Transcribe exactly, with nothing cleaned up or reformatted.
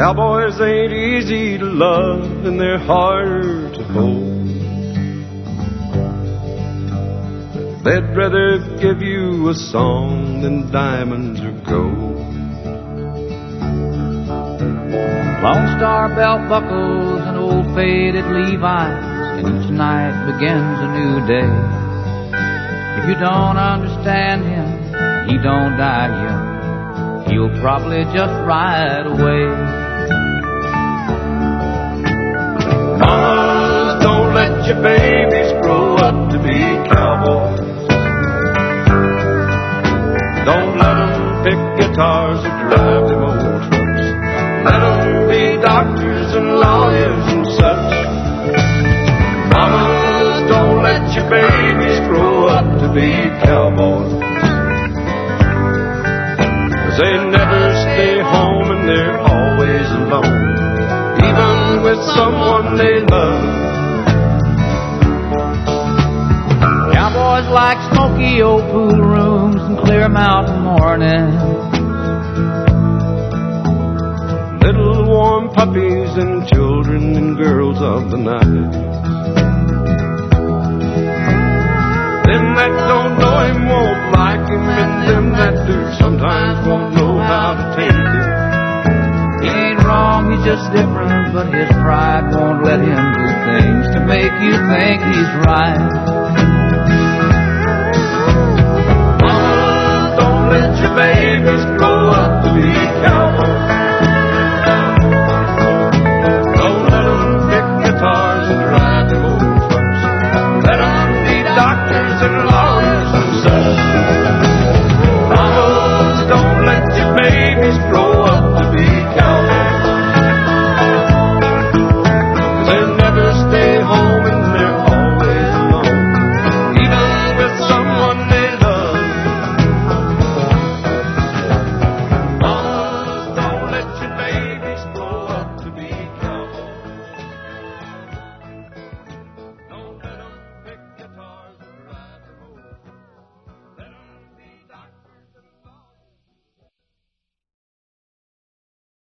Cowboys ain't easy to love, and they're harder to hold. They'd rather give you a song than diamonds or gold. Lone Star belt buckles and old faded Levi's, and each night begins a new day. If you don't understand him, he don't die young. He'll probably just ride away. Mamas, don't let your babies grow up to be cowboys. Don't let them pick guitars or drive them old trucks. Let them be doctors and lawyers and such. Mamas, don't let your babies grow up to be cowboys. 'Cause they never stay home and they're always alone, even with someone they love. Cowboys like smoky old pool rooms and clear mountain mornings, little warm puppies and children and girls of the night. Them that don't know him won't like him, and them that do sometimes won't know how to take it. He ain't wrong, he's just different, but his pride won't let him do things to make you think he's right. Mama, don't let your baby